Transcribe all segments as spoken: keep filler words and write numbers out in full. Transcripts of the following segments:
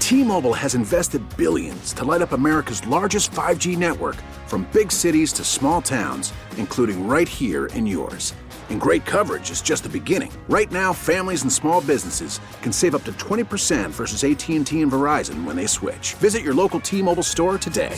T-Mobile has invested billions to light up America's largest five G network, from big cities to small towns, including right here in yours. And great coverage is just the beginning. Right now, families and small businesses can save up to twenty percent versus A T and T and Verizon when they switch. Visit your local T-Mobile store today.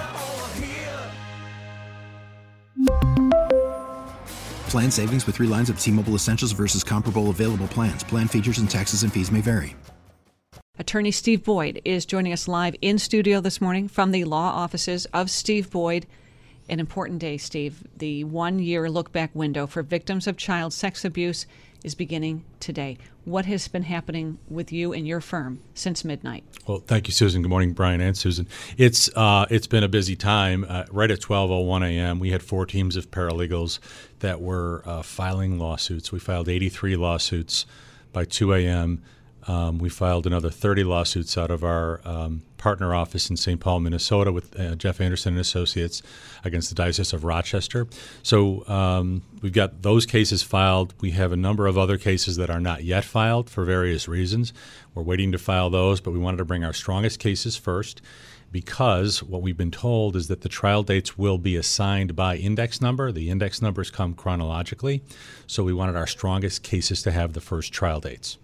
Plan savings with three lines of T-Mobile Essentials versus comparable available plans. Plan features and taxes and fees may vary. Attorney Steve Boyd is joining us live in studio this morning from the law offices of Steve Boyd. An important day, Steve. The one-year look-back window for victims of child sex abuse is beginning today. What has been happening with you and your firm since midnight? Well, thank you, Susan. Good morning, Brian and Susan. It's uh, it's been a busy time. Uh, right at twelve oh one a.m., we had four teams of paralegals that were uh, filing lawsuits. We filed eighty-three lawsuits by two a.m. Um, we filed another thirty lawsuits out of our um, partner office in Saint Paul, Minnesota, with uh, Jeff Anderson and Associates against the Diocese of Rochester. So um, we've got those cases filed. We have a number of other cases that are not yet filed for various reasons. We're waiting to file those, but we wanted to bring our strongest cases first, because what we've been told is that the trial dates will be assigned by index number. The index numbers come chronologically, so we wanted our strongest cases to have the first trial dates.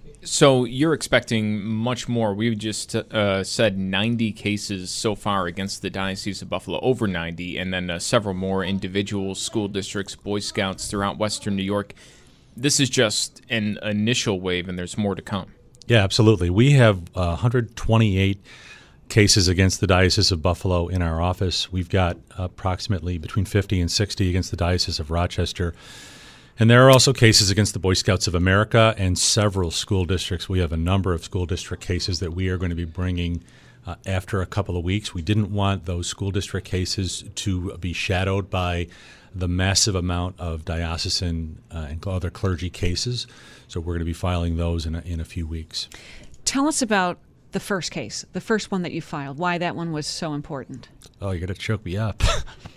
So you're expecting much more. We've just uh, said ninety cases so far against the Diocese of Buffalo, over ninety, and then uh, several more individuals, school districts, Boy Scouts throughout Western New York. This is just an initial wave, and there's more to come. Yeah, absolutely. We have uh, one hundred twenty-eight cases against the Diocese of Buffalo in our office. We've got approximately between fifty and sixty against the Diocese of Rochester. And there are also cases against the Boy Scouts of America and several school districts. We have a number of school district cases that we are going to be bringing uh, after a couple of weeks. We didn't want those school district cases to be shadowed by the massive amount of diocesan uh, and other clergy cases. So we're going to be filing those in a, in a few weeks. Tell us about the first case, the first one that you filed, why that one was so important. Oh, you're going to choke me up.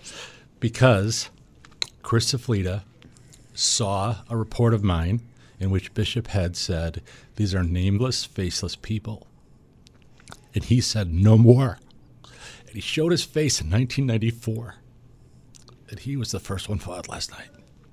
Because Chris Saflita saw a report of mine in which Bishop Head said, these are nameless, faceless people. And he said, no more. And he showed his face in nineteen ninety-four. And he was the first one filed last night.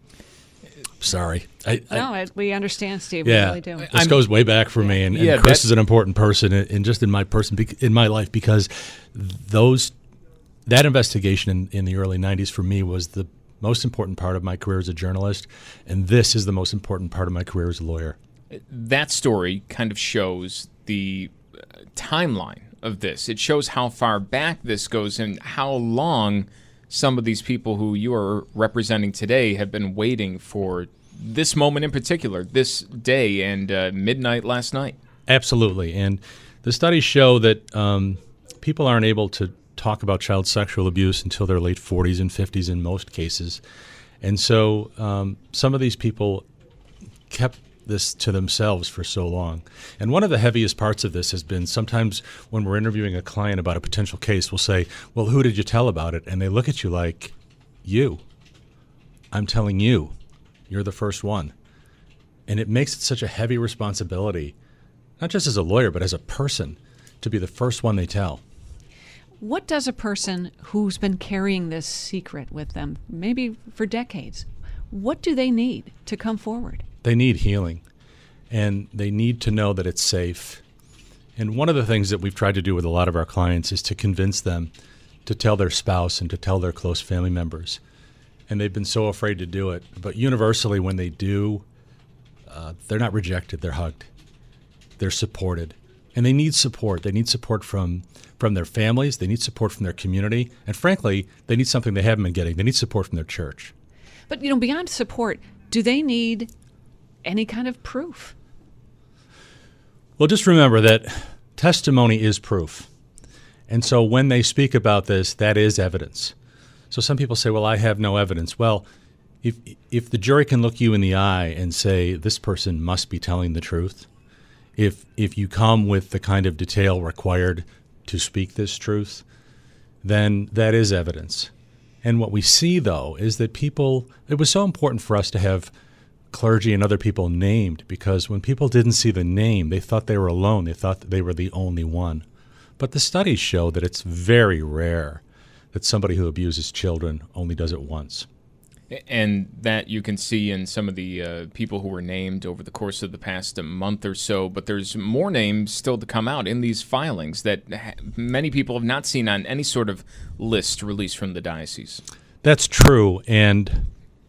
Sorry. I, no, I, I, we understand, Steve. Yeah, we really do. This I'm, goes way back for me. And, and yeah, Chris is an important person, and just in my person, in my life, because those that investigation in, in the early nineties for me was the most important part of my career as a journalist, and this is the most important part of my career as a lawyer. That story kind of shows the timeline of this. It shows how far back this goes and how long some of these people who you are representing today have been waiting for this moment in particular, this day and uh, midnight last night. Absolutely. And the studies show that um, people aren't able to talk about child sexual abuse until their late forties and fifties in most cases. And so um, some of these people kept this to themselves for so long. And one of the heaviest parts of this has been sometimes when we're interviewing a client about a potential case, we'll say, well, who did you tell about it? And they look at you like, you. I'm telling you. You're the first one. And it makes it such a heavy responsibility, not just as a lawyer, but as a person, to be the first one they tell. What does a person who's been carrying this secret with them, maybe for decades, what do they need to come forward? They need healing, and they need to know that it's safe. And one of the things that we've tried to do with a lot of our clients is to convince them to tell their spouse and to tell their close family members. And they've been so afraid to do it. But universally, when they do, uh, they're not rejected, they're hugged. They're supported. And they need support. They need support from from their families. They need support from their community. And frankly, they need something they haven't been getting. They need support from their church. But, you know, beyond support, do they need any kind of proof? Well, just remember that testimony is proof. And so when they speak about this, that is evidence. So some people say, well, I have no evidence. Well, if if the jury can look you in the eye and say, this person must be telling the truth, if if you come with the kind of detail required to speak this truth, then that is evidence. And what we see, though, is that people, it was so important for us to have clergy and other people named, because when people didn't see the name, they thought they were alone. They thought that they were the only one. But the studies show that it's very rare that somebody who abuses children only does it once. And that you can see in some of the uh, people who were named over the course of the past month or so. But there's more names still to come out in these filings that ha- many people have not seen on any sort of list released from the diocese. That's true. And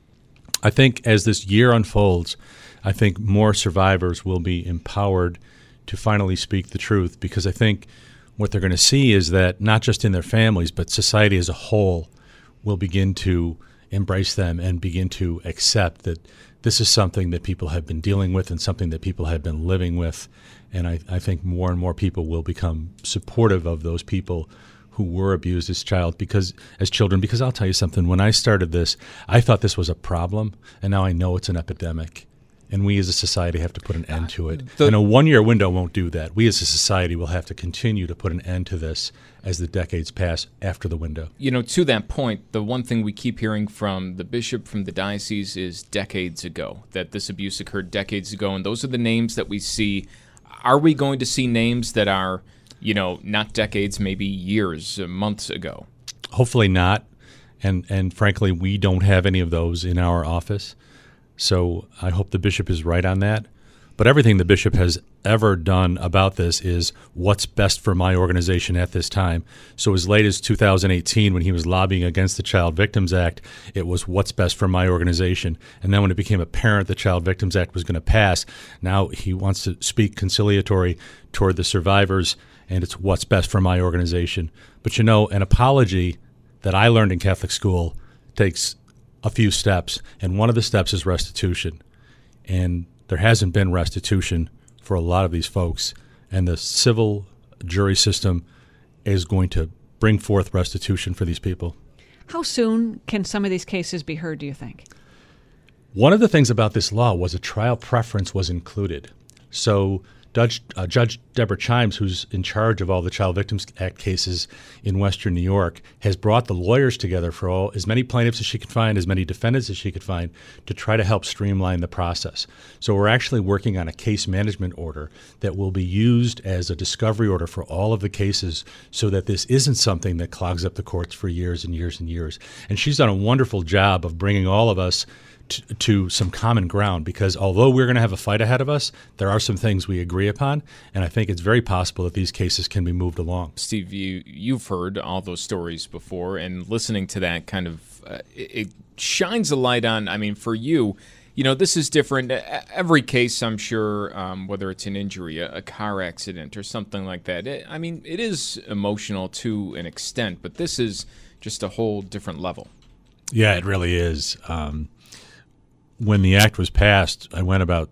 I think as this year unfolds, I think more survivors will be empowered to finally speak the truth, because I think what they're going to see is that not just in their families, but society as a whole will begin to embrace them and begin to accept that this is something that people have been dealing with and something that people have been living with. And I, I think more and more people will become supportive of those people who were abused as child, because as children, because I'll tell you something, when I started this, I thought this was a problem, and now I know it's an epidemic. And we as a society have to put an end to it. The, and a one-year window won't do that. We as a society will have to continue to put an end to this as the decades pass after the window. You know, to that point, the one thing we keep hearing from the bishop, from the diocese, is decades ago, that this abuse occurred decades ago, and those are the names that we see. Are we going to see names that are, you know, not decades, maybe years, months ago? Hopefully not. And, and frankly, we don't have any of those in our office. So I hope the bishop is right on that. But everything the bishop has ever done about this is what's best for my organization at this time. So as late as two thousand eighteen, when he was lobbying against the Child Victims Act, it was what's best for my organization. And then when it became apparent the Child Victims Act was going to pass, now he wants to speak conciliatory toward the survivors, and it's what's best for my organization. But you know, an apology that I learned in Catholic school takes a few steps, and one of the steps is restitution. And there hasn't been restitution for a lot of these folks, and the civil jury system is going to bring forth restitution for these people. How soon can some of these cases be heard, do you think? One of the things about this law was a trial preference was included. So Judge, uh, Judge Deborah Chimes, who's in charge of all the Child Victims Act cases in Western New York, has brought the lawyers together for all as many plaintiffs as she could find, as many defendants as she could find, to try to help streamline the process. So we're actually working on a case management order that will be used as a discovery order for all of the cases, so that this isn't something that clogs up the courts for years and years and years. And she's done a wonderful job of bringing all of us To, to some common ground, because although we're going to have a fight ahead of us, there are some things we agree upon, and I think it's very possible that these cases can be moved along. Steve, you, you've heard all those stories before, and listening to that kind of, uh, it, it shines a light on, I mean, for you, you know, this is different. Every case, I'm sure, um, whether it's an injury, a, a car accident, or something like that, it, I mean, it is emotional to an extent, but this is just a whole different level. Yeah, it really is. Um, When the act was passed, I went about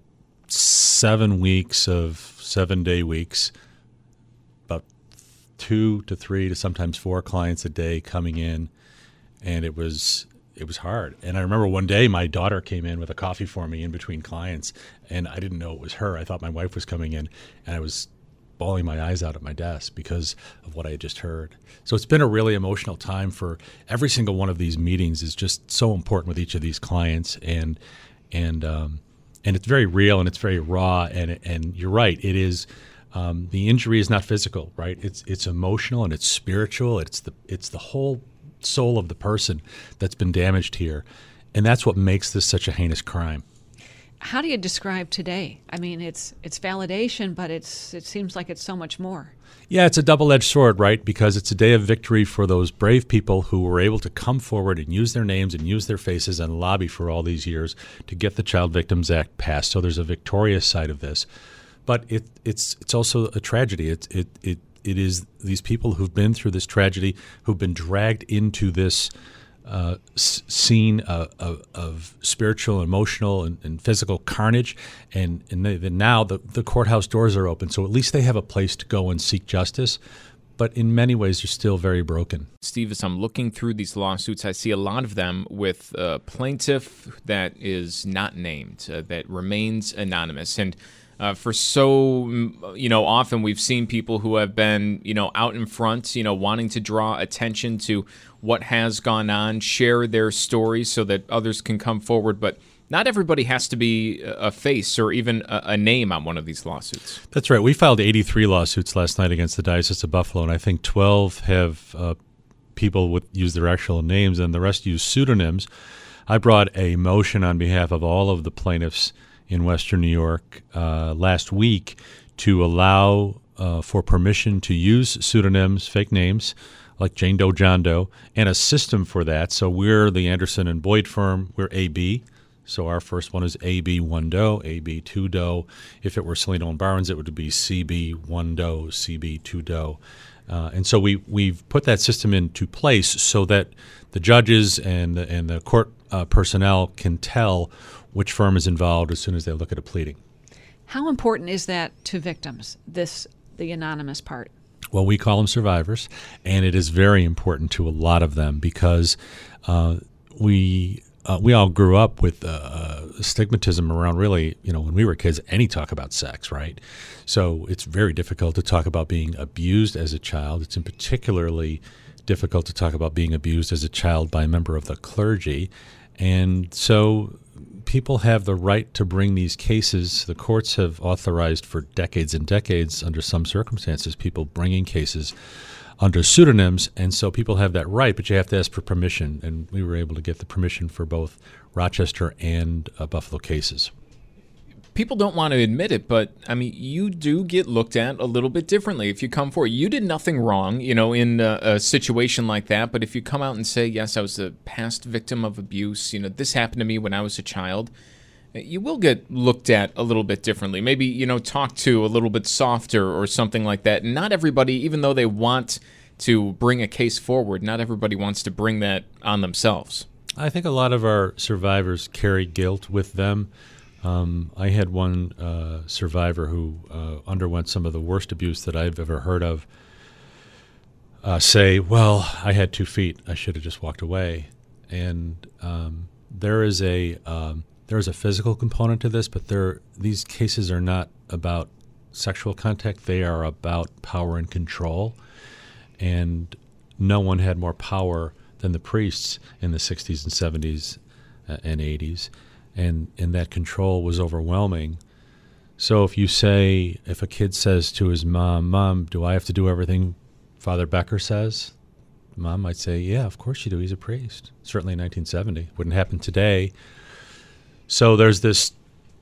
seven weeks of seven-day weeks, about two to three to sometimes four clients a day coming in, and it was it was hard. And I remember one day my daughter came in with a coffee for me in between clients, and I didn't know it was her. I thought my wife was coming in, and I was bawling my eyes out at my desk because of what I had just heard. So it's been a really emotional time. For every single one of these meetings is just so important with each of these clients, and and um, and it's very real and it's very raw. And and you're right, it is. Um, the injury is not physical, right? It's it's emotional and it's spiritual. It's the it's the whole soul of the person that's been damaged here, and that's what makes this such a heinous crime. How do you describe today? I mean, it's it's validation, but it's it seems like it's so much more. Yeah, it's a double-edged sword, right? Because it's a day of victory for those brave people who were able to come forward and use their names and use their faces and lobby for all these years to get the Child Victims Act passed. So there's a victorious side of this. But it, it's it's also a tragedy. It, it, it, it is these people who've been through this tragedy, who've been dragged into this Uh, s- scene uh, of, of spiritual, emotional, and, and physical carnage, and, and they, then now the, the courthouse doors are open, so at least they have a place to go and seek justice. But in many ways, they're still very broken. Steve, as I'm looking through these lawsuits, I see a lot of them with a plaintiff that is not named, uh, that remains anonymous. And Uh, for so, you know, often we've seen people who have been, you know, out in front, you know, wanting to draw attention to what has gone on, share their stories so that others can come forward. But not everybody has to be a face or even a, a name on one of these lawsuits. That's right. We filed eighty-three lawsuits last night against the Diocese of Buffalo, and I think twelve have uh, people with use their actual names, and the rest use pseudonyms. I brought a motion on behalf of all of the plaintiffs in Western New York uh, last week to allow uh, for permission to use pseudonyms, fake names, like Jane Doe, John Doe, and a system for that. So we're the Anderson and Boyd firm. We're A B. So our first one is A B one Doe, A B two Doe. If it were Celino and Barnes, it would be C B one Doe, C B two Doe. Uh, and so we, we've put that system into place so that the judges and the, and the court uh, personnel can tell which firm is involved as soon as they look at a pleading. How important is that to victims, this the anonymous part? Well, we call them survivors, and it is very important to a lot of them because uh, we uh, we all grew up with uh, stigmatism around really, you know, when we were kids, any talk about sex, right? So it's very difficult to talk about being abused as a child. It's in particularly difficult to talk about being abused as a child by a member of the clergy. And so people have the right to bring these cases. The courts have authorized for decades and decades, under some circumstances, people bringing cases under pseudonyms. And so people have that right, but you have to ask for permission. And we were able to get the permission for both Rochester and uh, Buffalo cases. People don't want to admit it, but I mean, you do get looked at a little bit differently if you come forward. You did nothing wrong, you know, in a, a situation like that. But if you come out and say, yes, I was a past victim of abuse, you know, this happened to me when I was a child, you will get looked at a little bit differently. Maybe, you know, talked to a little bit softer or something like that. And not everybody, even though they want to bring a case forward, not everybody wants to bring that on themselves. I think a lot of our survivors carry guilt with them. Um, I had one uh, survivor who uh, underwent some of the worst abuse that I've ever heard of uh, say, well, I had two feet. I should have just walked away. And um, there is a um, there is a physical component to this, but there these cases are not about sexual contact. They are about power and control. And no one had more power than the priests in the sixties and seventies uh, and eighties. And, and that control was overwhelming. So if you say, if a kid says to his mom, Mom, do I have to do everything Father Becker says? Mom might say, yeah, of course you do. He's a priest. Certainly in nineteen seventy. Wouldn't happen today. So there's this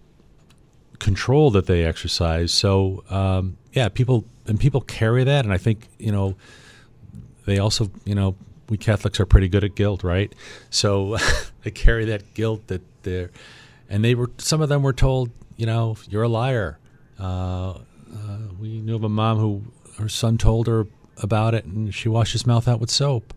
control that they exercise. So, um, yeah, people, and people carry that. And I think, you know, they also, you know, we Catholics are pretty good at guilt, right? So they carry that guilt that they're, and they were, some of them were told, you know, you're a liar. Uh, uh, we knew of a mom who her son told her about it, and she washed his mouth out with soap.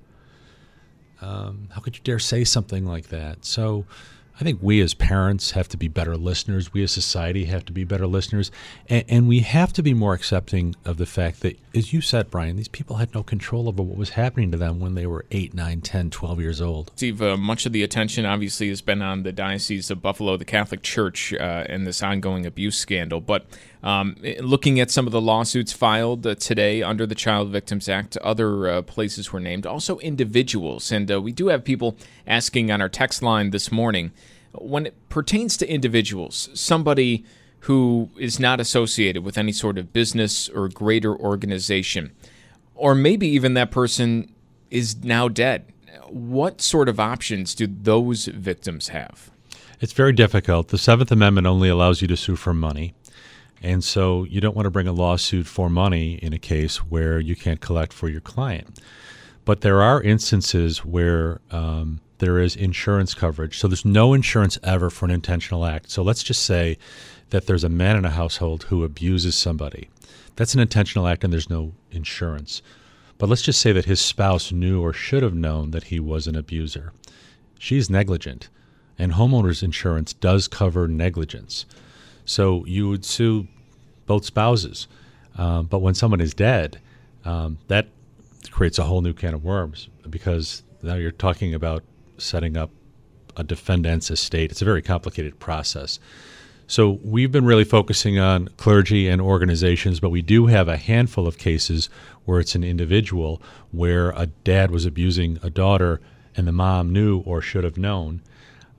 Um, how could you dare say something like that? So I think we as parents have to be better listeners. We as society have to be better listeners. And, and we have to be more accepting of the fact that, as you said, Brian, these people had no control over what was happening to them when they were eight, nine, ten, twelve years old. Steve, uh, much of the attention obviously has been on the Diocese of Buffalo, the Catholic Church, uh, and this ongoing abuse scandal. But um, looking at some of the lawsuits filed uh, today under the Child Victims Act, other uh, places were named, also individuals. And uh, we do have people asking on our text line this morning, when it pertains to individuals, somebody who is not associated with any sort of business or greater organization, or maybe even that person is now dead, what sort of options do those victims have? It's very difficult. The Seventh Amendment only allows you to sue for money. And so you don't want to bring a lawsuit for money in a case where you can't collect for your client. But there are instances where um, there is insurance coverage. So there's no insurance ever for an intentional act. So let's just say that there's a man in a household who abuses somebody. That's an intentional act and there's no insurance. But let's just say that his spouse knew or should have known that he was an abuser. She's negligent, and homeowners insurance does cover negligence. So you would sue both spouses. Um, but when someone is dead, um, that creates a whole new can of worms, because now you're talking about setting up a defendant's estate. It's a very complicated process. So we've been really focusing on clergy and organizations, but we do have a handful of cases where it's an individual, where a dad was abusing a daughter and the mom knew or should have known.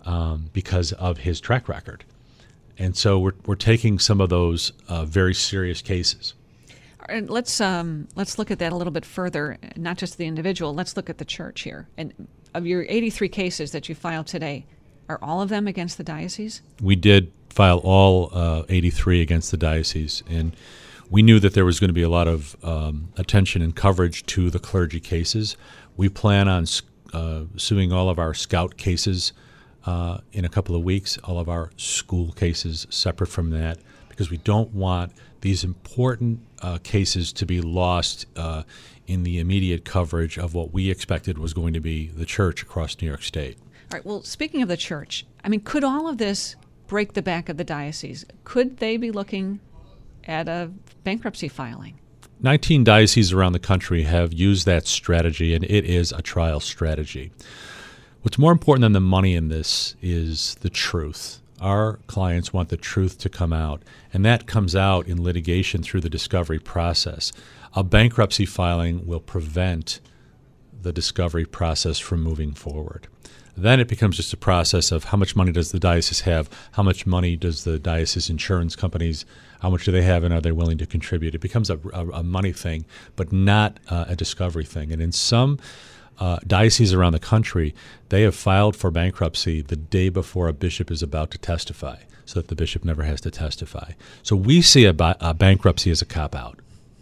um, because of his track record. And so we're we're taking some of those uh, very serious cases. And let's um, let's look at that a little bit further. Not just the individual. Let's look at the church here. And of your eighty-three cases that you filed today, are all of them against the diocese? We did file all uh, eighty-three against the diocese, and we knew that there was going to be a lot of um, attention and coverage to the clergy cases. We plan on uh, suing all of our scout cases uh, in a couple of weeks, all of our school cases separate from that, because we don't want these important uh, cases to be lost uh, in the immediate coverage of what we expected was going to be the church across New York State. All right, well, speaking of the church, I mean, could all of this break the back of the diocese? Could they be looking at a bankruptcy filing? nineteen dioceses around the country have used that strategy, and it is a trial strategy. What's more important than the money in this is the truth. Our clients want the truth to come out, and that comes out in litigation through the discovery process. A bankruptcy filing will prevent the discovery process from moving forward. Then it becomes just a process of how much money does the diocese have, how much money does the diocese insurance companies, how much do they have, and are they willing to contribute? It becomes a, a, a money thing, but not uh, a discovery thing. And in some uh, dioceses around the country, they have filed for bankruptcy the day before a bishop is about to testify, so that the bishop never has to testify. So we see a, ba- a bankruptcy as a cop-out.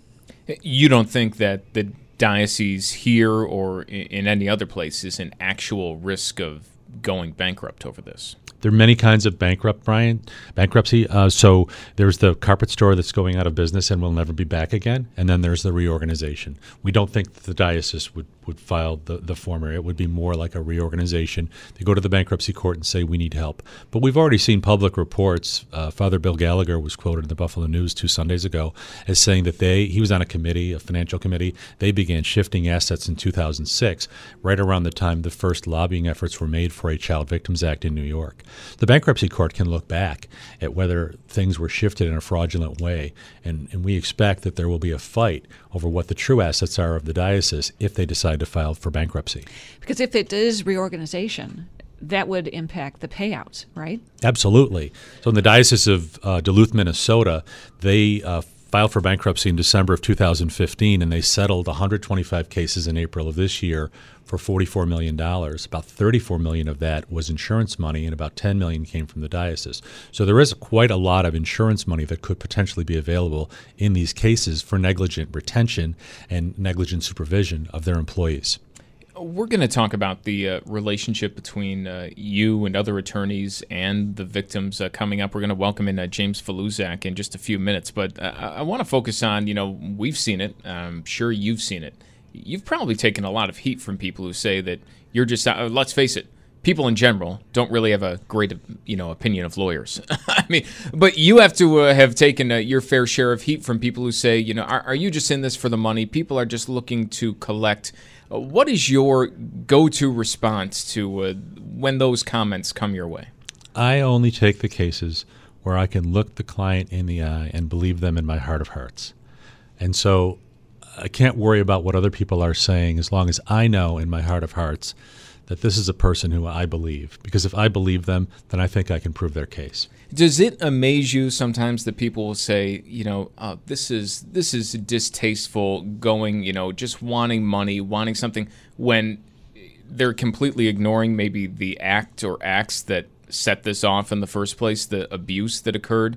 You don't think that the diocese here or in any other place is an actual risk of going bankrupt over this? There are many kinds of bankrupt, Brian, bankruptcy. Uh, so there's the carpet store that's going out of business and will never be back again, and then there's the reorganization. We don't think that the diocese would, would file the, the former. It would be more like a reorganization. They go to the bankruptcy court and say, we need help. But we've already seen public reports. Uh, Father Bill Gallagher was quoted in the Buffalo News two Sundays ago as saying that they he was on a committee, a financial committee. They began shifting assets in two thousand six, right around the time the first lobbying efforts were made for a Child Victims Act in New York. The bankruptcy court can look back at whether things were shifted in a fraudulent way, and, and we expect that there will be a fight over what the true assets are of the diocese if they decide to file for bankruptcy. Because if it is reorganization, that would impact the payouts, right? Absolutely. So in the Diocese of uh, Duluth, Minnesota, they uh, filed for bankruptcy in December of two thousand fifteen, and they settled one hundred twenty-five cases in April of this year for forty-four million dollars. About thirty-four million dollars of that was insurance money, and about ten million dollars came from the diocese. So there is quite a lot of insurance money that could potentially be available in these cases for negligent retention and negligent supervision of their employees. We're going to talk about the uh, relationship between uh, you and other attorneys and the victims uh, coming up. We're going to welcome in uh, James Faluzak in just a few minutes. But uh, I want to focus on, you know, we've seen it. I'm sure you've seen it. You've probably taken a lot of heat from people who say that you're just, uh, let's face it, people in general don't really have a great, you know, opinion of lawyers. I mean, but you have to uh, have taken uh, your fair share of heat from people who say, you know, are, are you just in this for the money? People are just looking to collect. Uh, what is your go-to response to uh, when those comments come your way? I only take the cases where I can look the client in the eye and believe them in my heart of hearts. And so I can't worry about what other people are saying as long as I know in my heart of hearts that this is a person who I believe. Because if I believe them, then I think I can prove their case. Does it amaze you sometimes that people will say, you know, uh, this is this is distasteful, going, you know, just wanting money, wanting something, when they're completely ignoring maybe the act or acts that set this off in the first place, the abuse that occurred?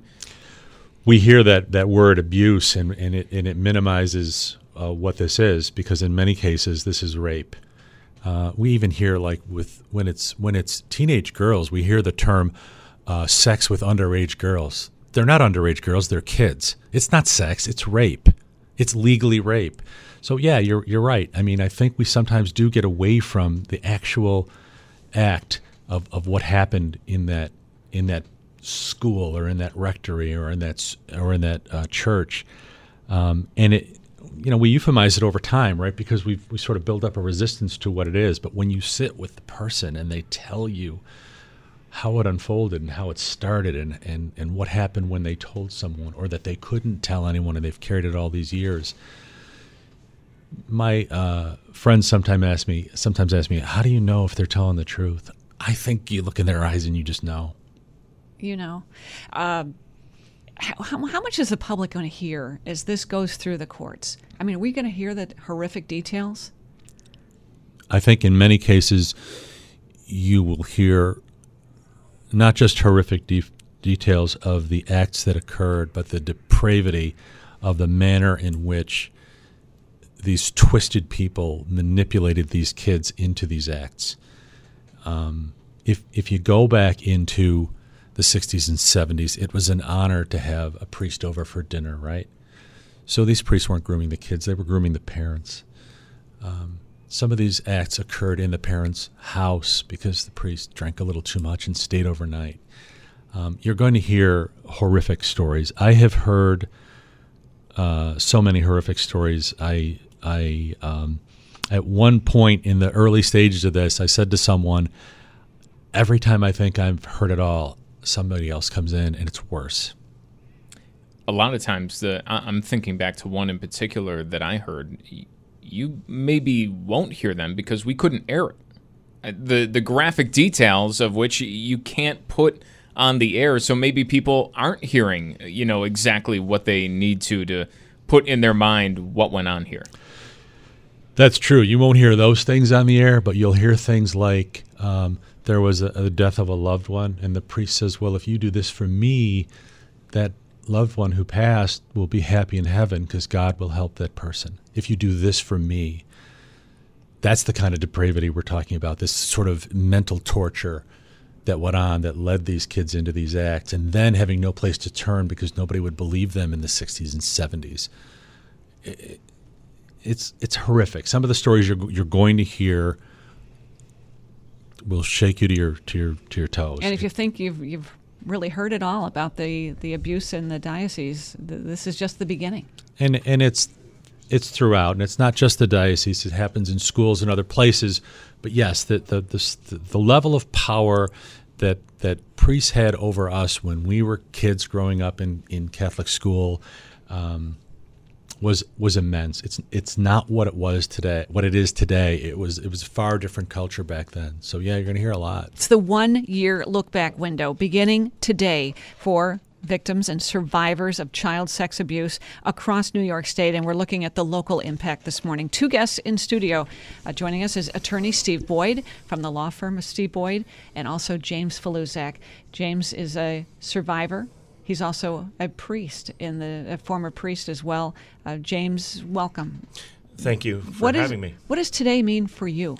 We hear that, that word abuse, and, and, it, and it minimizes uh, what this is, because in many cases this is rape. Uh, we even hear, like, with when it's when it's teenage girls, we hear the term uh, sex with underage girls. They're not underage girls; they're kids. It's not sex; it's rape. It's legally rape. So yeah, you're you're right. I mean, I think we sometimes do get away from the actual act of, of what happened in that in that school or in that rectory or in that or in that uh, church, um, and it. You know, we euphemize it over time, right? Because we we sort of build up a resistance to what it is. But when you sit with the person and they tell you how it unfolded and how it started and, and, and what happened when they told someone, or that they couldn't tell anyone and they've carried it all these years. My uh, friends sometimes ask me, sometimes ask me, how do you know if they're telling the truth? I think you look in their eyes and you just know. You know. Um, how, how much is the public going to hear as this goes through the courts? I mean, are we going to hear the horrific details? I think in many cases you will hear not just horrific de- details of the acts that occurred, but the depravity of the manner in which these twisted people manipulated these kids into these acts. Um, if if you go back into the sixties and seventies, it was an honor to have a priest over for dinner, right? So these priests weren't grooming the kids, they were grooming the parents. Um, some of these acts occurred in the parents' house because the priest drank a little too much and stayed overnight. Um, you're going to hear horrific stories. I have heard uh, so many horrific stories. I, I, um, at one point in the early stages of this, I said to someone, every time I think I've heard it all, somebody else comes in and it's worse. A lot of times, the I'm thinking back to one in particular that I heard. You maybe won't hear them because we couldn't air it. The the graphic details of which you can't put on the air, so maybe people aren't hearing, you know, exactly what they need to to put in their mind what went on here. That's true. You won't hear those things on the air, but you'll hear things like um, there was a, a death of a loved one, and the priest says, well, if you do this for me, that loved one who passed will be happy in heaven because God will help that person. If you do this for me, that's the kind of depravity we're talking about, this sort of mental torture that went on that led these kids into these acts, and then having no place to turn because nobody would believe them in the sixties and seventies. It, it's it's horrific. Some of the stories you're you're going to hear will shake you to your to your to your toes. And if you think you've you've really heard it all about the, the abuse in the diocese, th- this is just the beginning. And and it's it's throughout, and it's not just the diocese. It happens in schools and other places. But yes, the the the, the level of power that that priests had over us when we were kids growing up in, in Catholic school um, was was immense. It's it's not what it was today. What it is today. It was it was a far different culture back then. So yeah, you're going to hear a lot. It's the one-year look-back window beginning today for victims and survivors of child sex abuse across New York State, and we're looking at the local impact this morning. Two guests in studio. Uh, joining us is attorney Steve Boyd from the law firm of Steve Boyd, and also James Faluzak. James is a survivor. He's also a priest, in the a former priest as well. Uh, James, welcome. Thank you for what having is, me. What does today mean for you?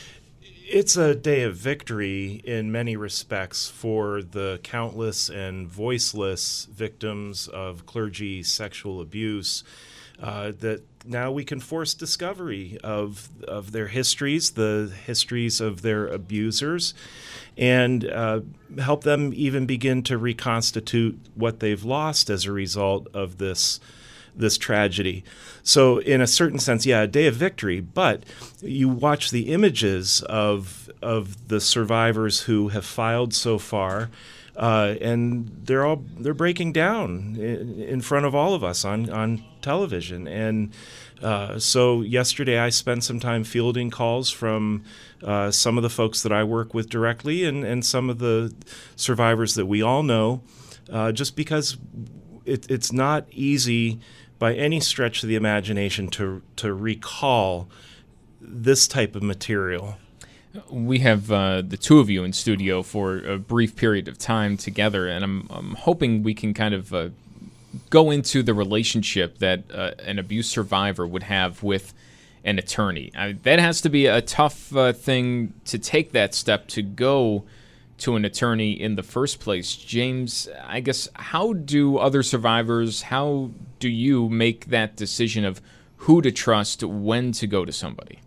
It's a day of victory in many respects for the countless and voiceless victims of clergy sexual abuse, uh, that now we can force discovery of of their histories, the histories of their abusers, and uh, help them even begin to reconstitute what they've lost as a result of this this tragedy. So in a certain sense, yeah, a day of victory, but you watch the images of of the survivors who have filed so far, uh, and they're all they're breaking down in, in front of all of us on, on television. And uh, so yesterday I spent some time fielding calls from uh, some of the folks that I work with directly and, and some of the survivors that we all know, uh, just because it, it's not easy by any stretch of the imagination to to recall this type of material. We have uh, the two of you in studio for a brief period of time together, and I'm, I'm hoping we can kind of uh, go into the relationship that uh, an abuse survivor would have with an attorney. I, that has to be a tough uh, thing to take that step to go to an attorney in the first place. James, I guess, how do other survivors, how do you make that decision of who to trust, when to go to somebody?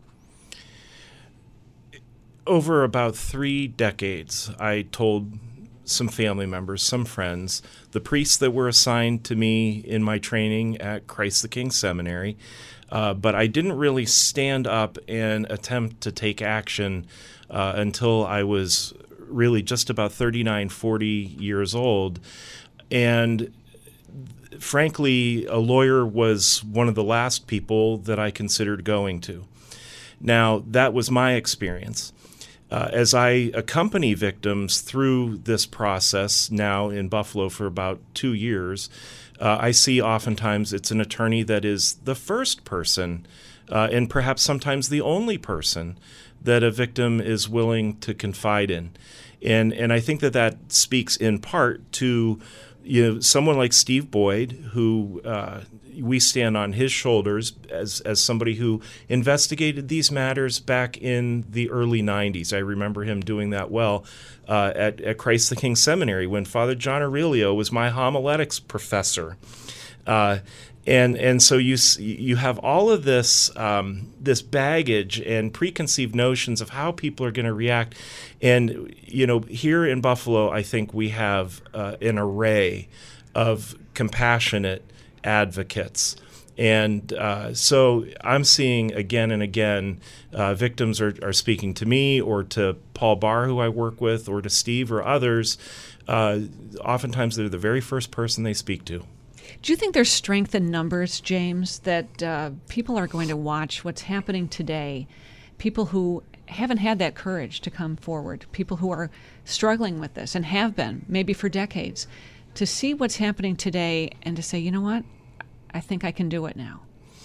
Over about three decades, I told some family members, some friends, the priests that were assigned to me in my training at Christ the King Seminary, uh, but I didn't really stand up and attempt to take action uh, until I was really just about thirty-nine, forty years old. And frankly, a lawyer was one of the last people that I considered going to. Now, that was my experience. Uh, as I accompany victims through this process now in Buffalo for about two years, uh, I see oftentimes it's an attorney that is the first person uh, and perhaps sometimes the only person that a victim is willing to confide in. And and I think that that speaks in part to you know someone like Steve Boyd, who uh, we stand on his shoulders as as somebody who investigated these matters back in the early nineties. I remember him doing that well uh, at, at Christ the King Seminary when Father John Aurelio was my homiletics professor. Uh, And and so you you have all of this um, this baggage and preconceived notions of how people are going to react, and you know here in Buffalo, I think we have uh, an array of compassionate advocates, and uh, so I'm seeing again and again uh, victims are, are speaking to me or to Paul Barr, who I work with, or to Steve or others. Uh, oftentimes, they're the very first person they speak to. Do you think there's strength in numbers, James, that uh, people are going to watch what's happening today? People who haven't had that courage to come forward, people who are struggling with this and have been, maybe for decades, to see what's happening today and to say, you know what, I think I can do it now.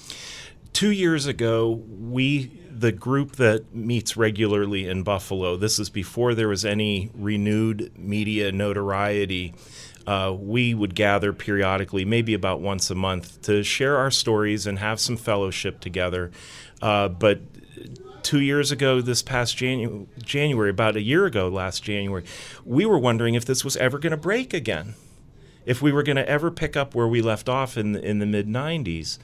Two years ago, we, the group that meets regularly in Buffalo, this is before there was any renewed media notoriety, Uh, we would gather periodically, maybe about once a month, to share our stories and have some fellowship together. Uh, but two years ago, this past Janu- January, about a year ago, last January, we were wondering if this was ever going to break again, if we were going to ever pick up where we left off in the, in the mid nineties.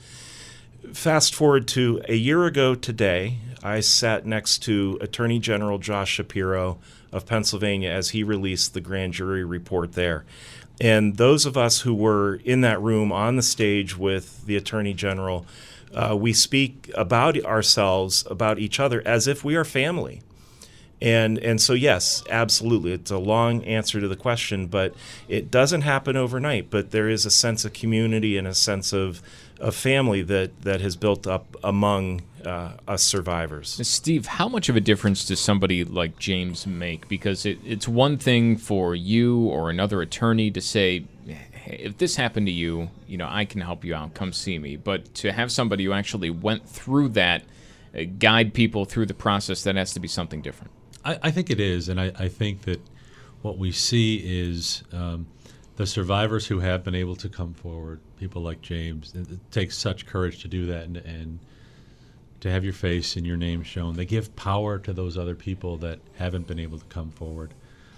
Fast forward to a year ago today, I sat next to Attorney General Josh Shapiro of Pennsylvania as he released the grand jury report there. And those of us who were in that room on the stage with the Attorney General, uh, we speak about ourselves, about each other, as if we are family. And and so, yes, absolutely. It's a long answer to the question, but it doesn't happen overnight. But there is a sense of community and a sense of, of family that, that has built up among uh, us survivors. Steve, how much of a difference does somebody like James make? Because it, it's one thing for you or another attorney to say, hey, if this happened to you, you know, I can help you out. Come see me. But to have somebody who actually went through that, uh, guide people through the process, that has to be something different. I, I think it is, and I, I think that what we see is um, the survivors who have been able to come forward, people like James. It, it takes such courage to do that and, and to have your face and your name shown. They give power to those other people that haven't been able to come forward.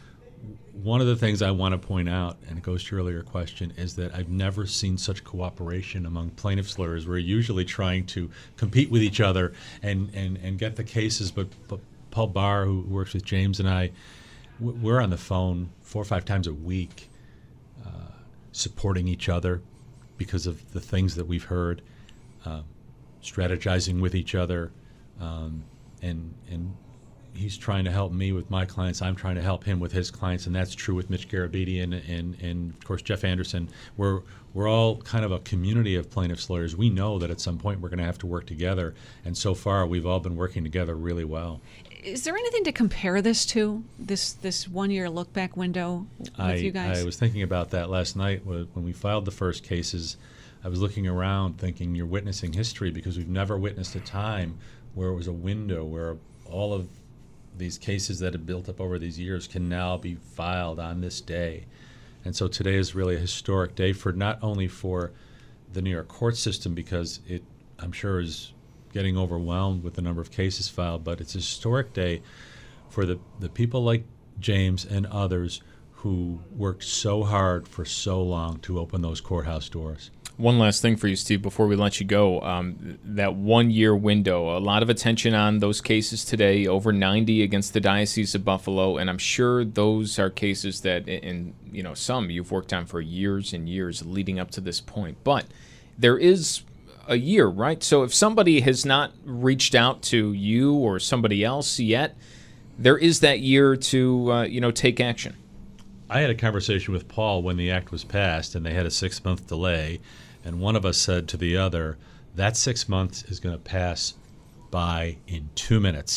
One of the things I want to point out, and it goes to your earlier question, is that I've never seen such cooperation among plaintiffs' lawyers. We're usually trying to compete with each other and, and, and get the cases, but, but Paul Barr, who works with James and I, we're on the phone four or five times a week uh, supporting each other because of the things that we've heard, uh, strategizing with each other, um, and and he's trying to help me with my clients. I'm trying to help him with his clients, and that's true with Mitch Garabedian and, and, and of course, Jeff Anderson. We're, we're all kind of a community of plaintiffs' lawyers. We know that at some point we're going to have to work together, and so far we've all been working together really well. Is there anything to compare this to, this this one-year look-back window with I, you guys? I was thinking about that last night when we filed the first cases. I was looking around thinking you're witnessing history because we've never witnessed a time where it was a window where all of these cases that have built up over these years can now be filed on this day. And so today is really a historic day for not only for the New York court system, because it, I'm sure, is getting overwhelmed with the number of cases filed, but it's a historic day for the, the people like James and others who worked so hard for so long to open those courthouse doors. One last thing for you, Steve, before we let you go. Um, that one-year window, a lot of attention on those cases today, over ninety against the Diocese of Buffalo, and I'm sure those are cases that, in you know, some you've worked on for years and years leading up to this point. But there is a year, right? So if somebody has not reached out to you or somebody else yet, there is that year to, uh, you know, take action. I had a conversation with Paul when the act was passed, and they had a six-month delay, and one of us said to the other, that six months is going to pass by in two minutes.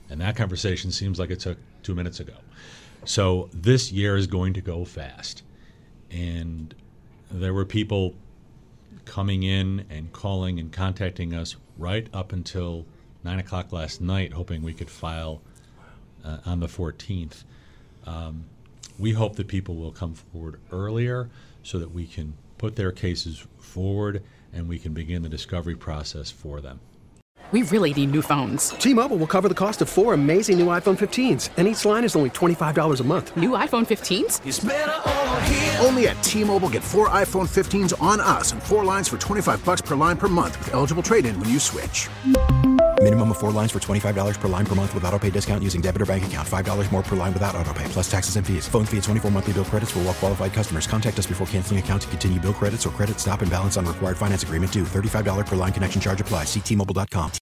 And that conversation seems like it took two minutes ago. So this year is going to go fast. And there were people coming in and calling and contacting us right up until nine o'clock last night, hoping we could file uh, on the fourteenth. Um, we hope that people will come forward earlier so that we can put their cases forward and we can begin the discovery process for them. We really need new phones. T-Mobile will cover the cost of four amazing new iPhone fifteens, and each line is only twenty-five dollars a month. New iPhone fifteens? It's better over here. Only at T-Mobile, get four iPhone fifteens on us and four lines for twenty-five bucks per line per month with eligible trade-in when you switch. Minimum of four lines for twenty-five dollars per line per month with autopay discount using debit or bank account. five dollars more per line without autopay, plus taxes and fees. Phone fee at twenty-four monthly bill credits for well-qualified customers. Contact us before canceling account to continue bill credits or credit stop and balance on required finance agreement due. thirty-five dollars per line connection charge applies. See T Mobile dot com.